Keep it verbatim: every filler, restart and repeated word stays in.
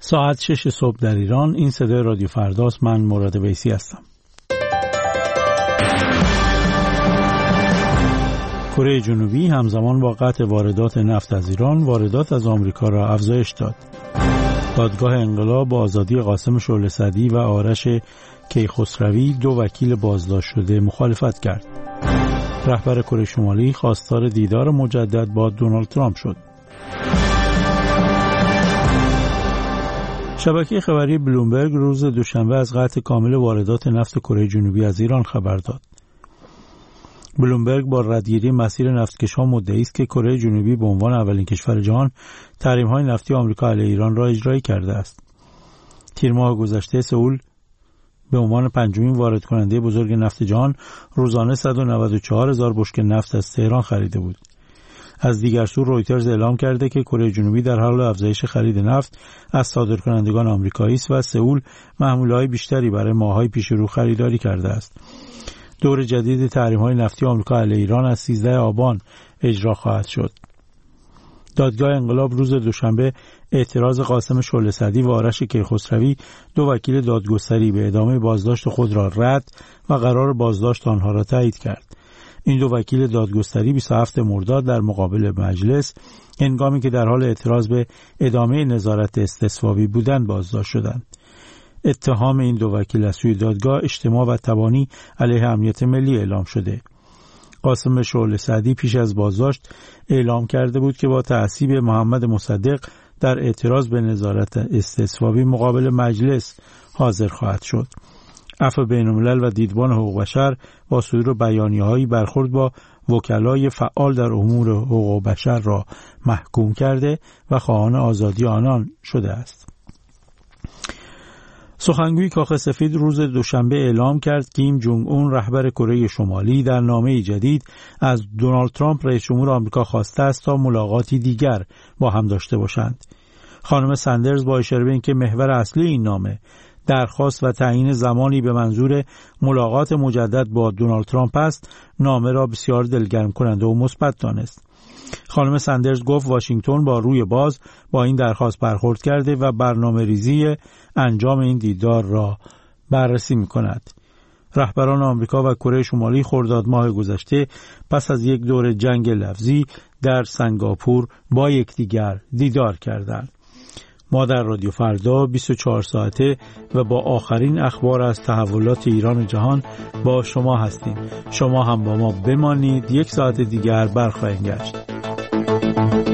ساعت شش صبح در ایران. این صدای رادیو فرداست. من مراد ویسی هستم. کره جنوبی همزمان با قطع واردات نفت از ایران، واردات از آمریکا را افزایش داد. دادگاه انقلاب با آزادی قاسم شعله‌صدی و آرش کیخسروی، دو وکیل بازداشت شده، مخالفت کرد. رهبر کره شمالی خواستار دیدار مجدد با دونالد ترامپ شد. شبکه خبری بلومبرگ روز دوشنبه از قطع کامل واردات نفت کره جنوبی از ایران خبر داد. بلومبرگ با ردگیری مسیر نفتکش‌ها مدعی است که کره جنوبی به عنوان اولین کشور جهان تحریم‌های نفتی آمریکا علیه ایران را اجرا کرده است. تیر ماه گذشته سئول به عنوان پنجمین وارد کننده بزرگ نفت جهان روزانه صد و نود و چهار هزار بشکه نفت از تهران خریده بود. از دیگر سو رویترز اعلام کرده که کره جنوبی در حال افزایش خرید نفت از صادرکنندگان آمریکایی است و سئول محموله‌های بیشتری برای ماه‌های پیش رو خریداری کرده است. دور جدید تحریم‌های نفتی آمریکا علیه ایران از سیزده آبان اجرا خواهد شد. دادگاه انقلاب روز دوشنبه اعتراض قاسم شعله‌صدی و آرش کیخسروی، دو وکیل دادگستری، به ادامه بازداشت خود را رد و قرار بازداشت آنها را تایید کرد. این دو وکیل دادگستری بیست و هفتم مرداد در مقابل مجلس هنگامی که در حال اعتراض به ادامه نظارت استصوابی بودند بازداشت شدند. اتهام این دو وکیل از سوی دادگاه اجتماع و تبانی علیه امنیت ملی اعلام شده. قاسم شعله‌صدی پیش از بازداشت اعلام کرده بود که با تعصیب محمد مصدق در اعتراض به نظارت استصوابی مقابل مجلس حاضر خواهد شد. عفو بین‌الملل و دیدبان حقوق بشر با صدور بیانیه‌هایی برخورد با وکلای فعال در امور حقوق بشر را محکوم کرده و خواهان آزادی آنان شده است. سخنگوی کاخ سفید روز دوشنبه اعلام کرد کیم جونگ اون، رهبر کره شمالی، در نامه‌ای جدید از دونالد ترامپ رئیس جمهور آمریکا خواسته است تا ملاقاتی دیگر با هم داشته باشند. خانم سندرز با اشاره به اینکه محور اصلی این نامه درخواست و تعیین زمانی به منظور ملاقات مجدد با دونالد ترامپ است، نامه را بسیار دلگرم کننده و مثبت دانست. خانم سندرز گفت واشنگتن با روی باز با این درخواست برخورد کرده و برنامه ریزی انجام این دیدار را بررسی می کند. رهبران آمریکا و کره شمالی خرداد ماه گذشته پس از یک دور جنگ لفظی در سنگاپور با یکدیگر دیدار کردند. ما در رادیو فردا بیست و چهار ساعته و با آخرین اخبار از تحولات ایران و جهان با شما هستیم. شما هم با ما بمانید، یک ساعت دیگر برخواهیم گشت.